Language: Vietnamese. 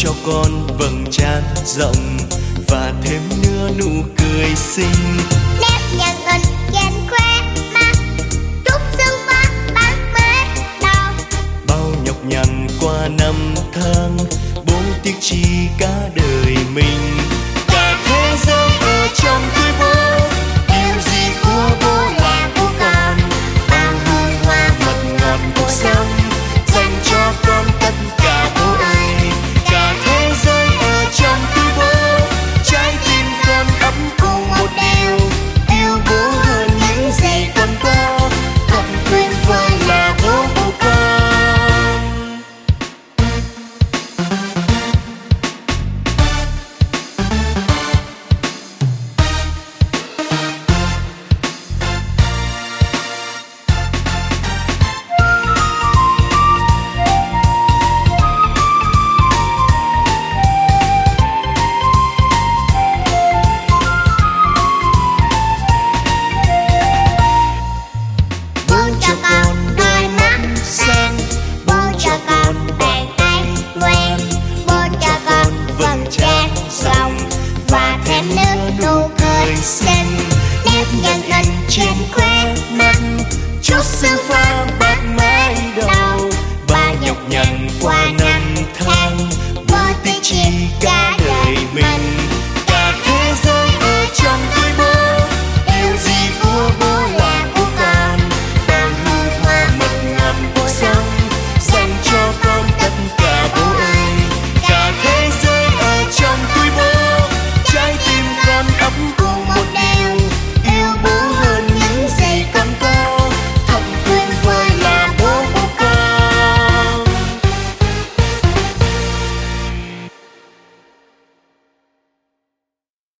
cho con vầng trán rộng và thêm nữa nụ cười xinh. Nếp nhăn ơn ghen khoe mà trúc xương hoa bán mê đầu. Bao nhọc nhằn qua năm tháng, bố tiếc chi cả đời mình. Cả thế giới ở trong túi